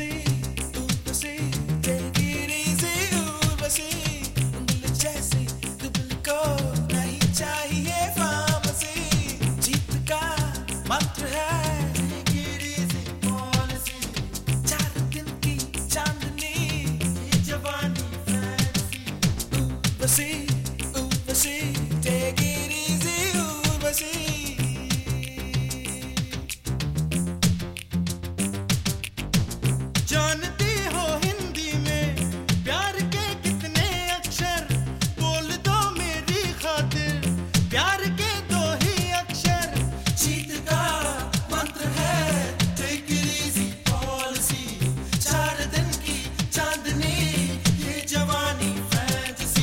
Urvashi, take it easy, Urvashi, दिल जैसी दुबली को नहीं चाहिए फार्मेसी, जीत का मंत्र है take it easy policy, 4 दिन की चांदनी, ये जवानी fancy, Urvashi, Urvashi, take it easy, Urvashi. जानती हो हिंदी में प्यार के कितने अक्षर, बोल दो मेरी खातिर प्यार के 2 ही अक्षर, जीत का मंत्र है take it easy policy, 4 दिन की चांदनी, ये जवानी फैंटेसी।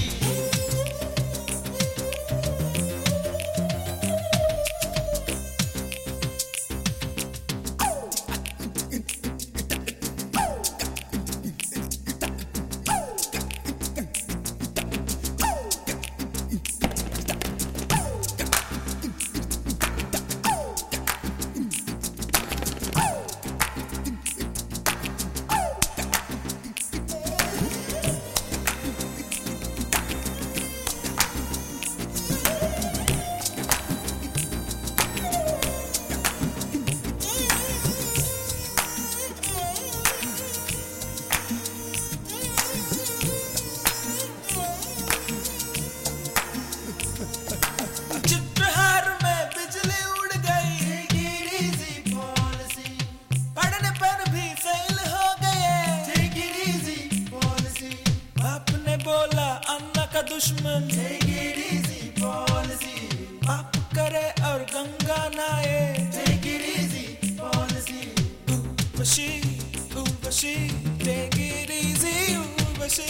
चित्रहार में बिजली उड़ गई, take it easy policy, पढ़ने पर भी फेल हो गए, take it easy policy, बाप ने बोला अन्ना का दुश्मन, take it easy policy, पाप करे और गंगा नहाए, take it easy policy, Urvashi, Urvashi, take it easy, Urvashi.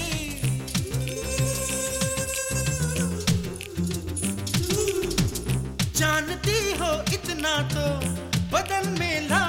जानती हो इतना तो बदन में ला